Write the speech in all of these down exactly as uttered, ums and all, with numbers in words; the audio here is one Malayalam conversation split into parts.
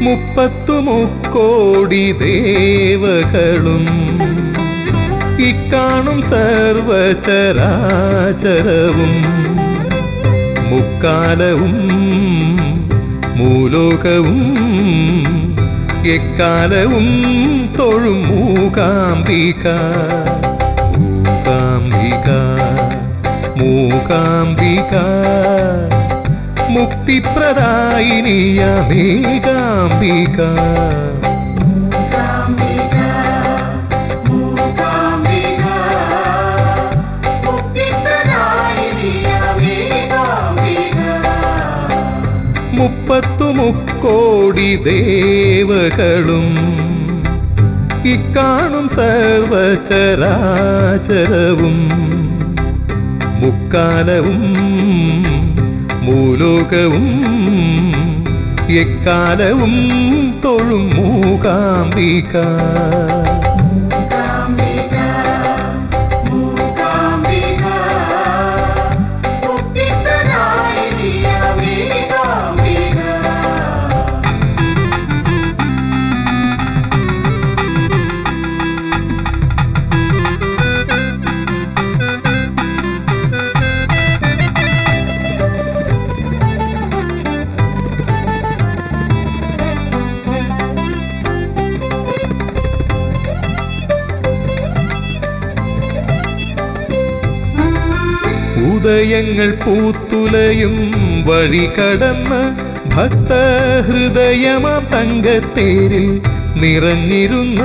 മുപ്പത്തു മുക്കോടി ദേവകളും ഇക്കാണും സർവചരാചരവും മുക്കാലവും മൂലോകവും എക്കാലവും തൊഴും മൂകാംബിക മൂകാംബിക മൂകാംബിക മുക്തിപ്രദായിനിയമേകാംബിക മുപ്പത്തു മുക്കോടി ദേവകളും ഇക്കാണും സർവചരാചരവും മുക്കാലവും മൂലോകവും എക്കാലവും തൊഴും മൂകാംബിക ഉദയങ്ങൾ പൂത്തുലയും വഴി കടന്ന് ഭക്തഹൃദയമാം തങ്കത്തേരിൽ നിറഞ്ഞിരുന്ന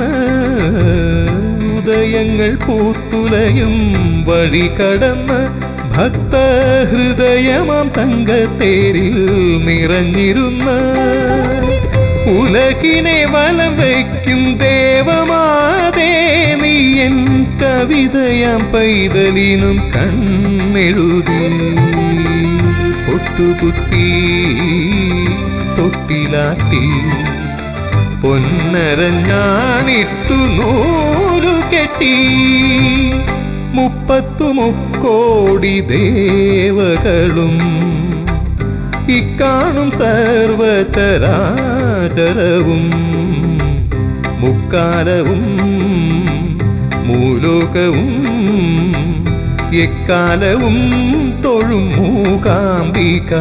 ഉദയങ്ങൾ പൂത്തുലയും വഴി കടന്ന് ഭക്തഹൃദയമാം തങ്കത്തേരിൽ നിറഞ്ഞിരുന്ന ഉലകിനെ വലം വയ്ക്കും ദേവമാതേ നീ എൻ കവിതയാം പൈതലിനും കണ്ണെഴുതി പൊട്ടുകുത്തി തൊട്ടിലാട്ടി പൊന്നരഞ്ഞാണിട്ടു നൂലു കെട്ടി മുപ്പത്തു മുക്കോടി ദേവകളും ഇക്കാണും സർവചരാചരവും മുക്കാലവും മൂലോകവും എക്കാലവും തൊഴും മൂകാംബിക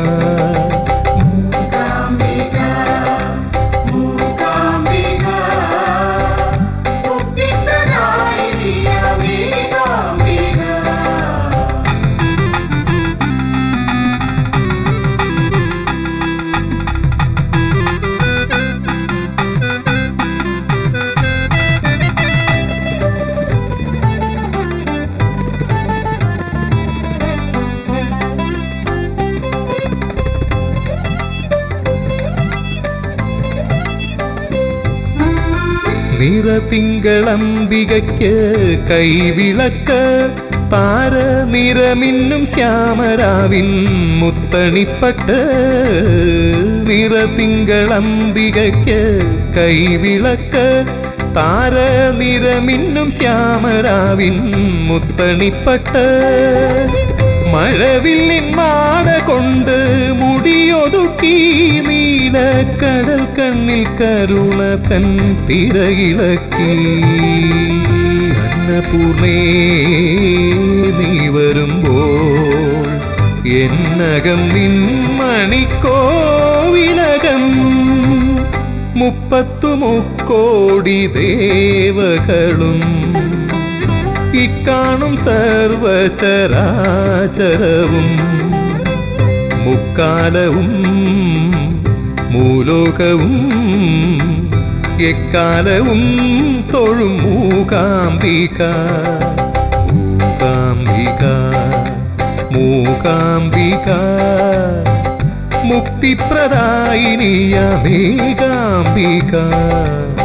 നിറതിങ്കളംബികയ്ക്ക് കൈവിളക്ക് താര നിറമിന്നും ക്യാമരാവിൻ മുത്തണിപ്പട്ട് നിറതിങ്കളംബികയ്ക്ക് കൈവിളക്ക് താര നിറമിന്നും ക്യാമരാവിൻ മുത്തണിപ്പട്ട് മഴവില്ലിൻ മാല കൊണ്ട് മുടിയൊതുക്കി നീലക്കടൽ കണ്ണിൽ കരുണ തൻ തിരയിളക്കി അന്നപൂർണേ നീ വരുമ്പോൾ എന്നകം നിൻ മണിക്കോവിലകം മുപ്പത്തു മുക്കോടി ദേവകളും ഇക്കാണും സർവചരാചരവും മുക്കാലവും മൂലോകവും എക്കാലവും തൊഴും മൂകാംബിക മൂകാംബിക മൂകാംബിക മുക്തിപ്രദായിനിയമേകാംബിക